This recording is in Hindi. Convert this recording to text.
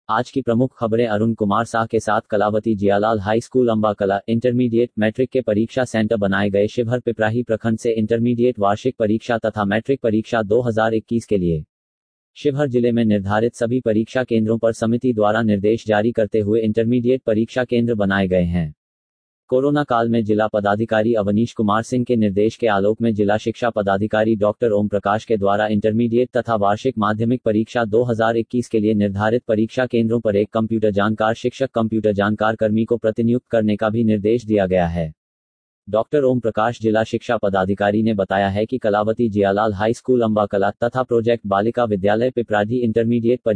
आज की प्रमुख खबरें अरुण कुमार साह के साथ Kalawati Jiyalal high school Ambakala intermediate matric के परीक्षा सेंटर बनाए गए। शिवहर पिपराही प्रखंड से इंटरमीडिएट वार्षिक परीक्षा तथा मैट्रिक परीक्षा 2021 के लिए शिवहर जिले में निर्धारित सभी परीक्षा केंद्रों पर समिति द्वारा निर्देश जारी करते हुए इंटरमीडिएट परीक्षा केंद्र बनाए गए हैं। कोरोना काल में जिला पदाधिकारी अवनीश कुमार सिंह के निर्देश के आलोक में जिला शिक्षा पदाधिकारी डॉक्टर ओम प्रकाश के द्वारा इंटरमीडिएट तथा वार्षिक माध्यमिक परीक्षा 2021 के लिए निर्धारित परीक्षा केंद्रों पर एक कंप्यूटर जानकार शिक्षक कंप्यूटर जानकार कर्मी को प्रतिनियुक्त करने का भी निर्देश दिया गया है। डॉक्टर ओम प्रकाश जिला शिक्षा पदाधिकारी ने बताया है कि कलावती जियालाल हाई स्कूल अम्बाकला तथा प्रोजेक्ट बालिका विद्यालय पिपराही इंटरमीडिएट